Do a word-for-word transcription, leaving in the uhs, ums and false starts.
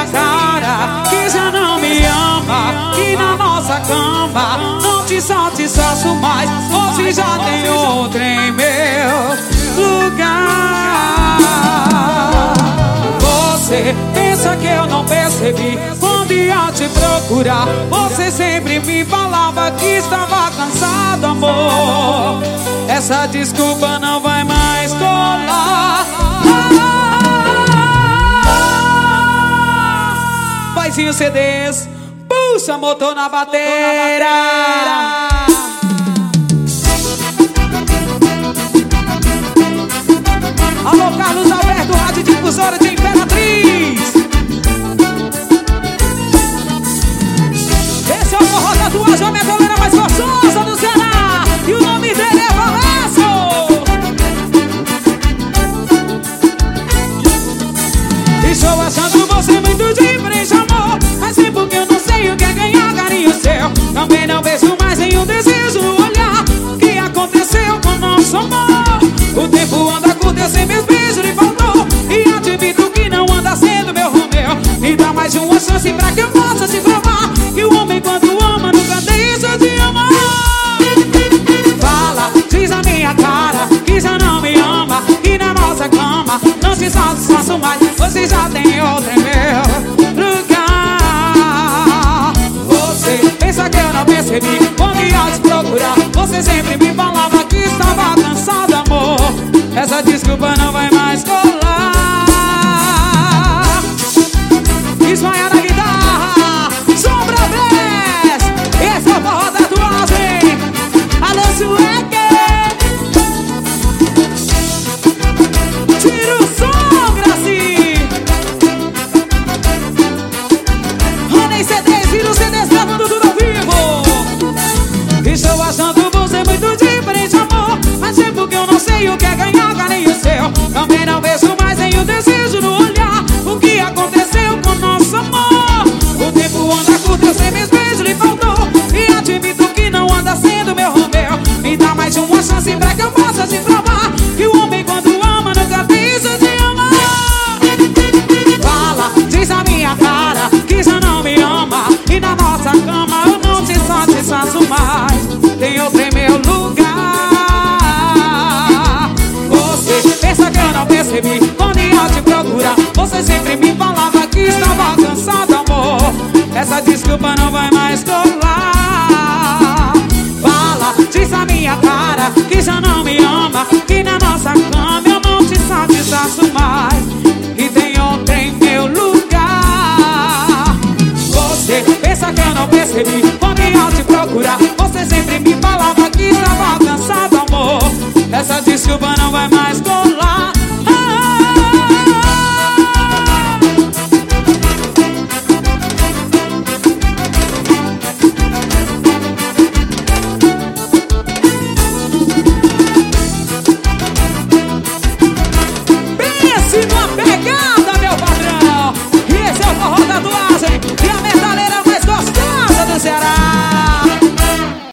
minha cara que já não me ama, que na nossa cama não te satisfaço mais. Hoje já tem outra em meu lugar. Você pensa que eu não percebi quando ia te procurar? Você sempre me falava que estava cansado, amor. Essa desculpa não vai mais colar. Vozinho C Ds, puxa motor na bateria. Alô, Carlos Alberto, rádio difusora de Imperatriz. Esse é o forró da tatuagem, a minha galera mais gostosa do Ceará. E o nome dele é Valenço. Estou achando você muito diferente, amor, mas é porque eu não sei o que é ganhar carinho seu. Também não vejo mais nenhum desejo no olhar. O que aconteceu com nosso amor? O tempo anda curto, eu sei meus beijos lhe faltou. E admito que não anda sendo meu Romeu. Me dá mais uma chance pra que eu possa te provar que o homem quando ama nunca deixa de amar. Fala, diz na minha cara que já não me ama, que na nossa cama não te satisfaço mais. Você já tem outra em meu lugar. Você pensa que eu não percebi quando ia te procurar? Você sempre me falava que estava cansado, amor. Essa desculpa não vai mais colar. Desmaia na guitarra, Sombra Bless. Esse é o forró da tatuagem. Alô, Sueque. Tira o som, Graci. Rony C Ds, tira o C Ds, gravando tudo ao vivo. Estou achando você muito diferente, amor, mas é porque eu não sei o que é ganhar carinho seu. Também não vejo mais nenhum desejo no olhar. O que aconteceu com nosso amor? O tempo anda curto, eu sei meus beijos lhe faltou. E admito que não anda sendo meu Romeu. Me dá mais uma chance pra que eu possa te provar que o homem quando ama nunca deixa de amar. Fala, diz na minha cara que já não me ama, e na nossa cama eu não te satisfaço mais. Tem outro em meu lugar. Você pensa que eu não percebi quando ia te procurar? Você sempre me falava que estava cansado, amor. Essa desculpa não vai mais colar. Fala, diz na minha cara que já não me ama, que na nossa cama eu não te satisfaço mais. E tem outro em meu lugar. Você pensa que eu não percebi quando ia te procurar? Você sempre me falava que estava cansado, amor. Essa desculpa não vai mais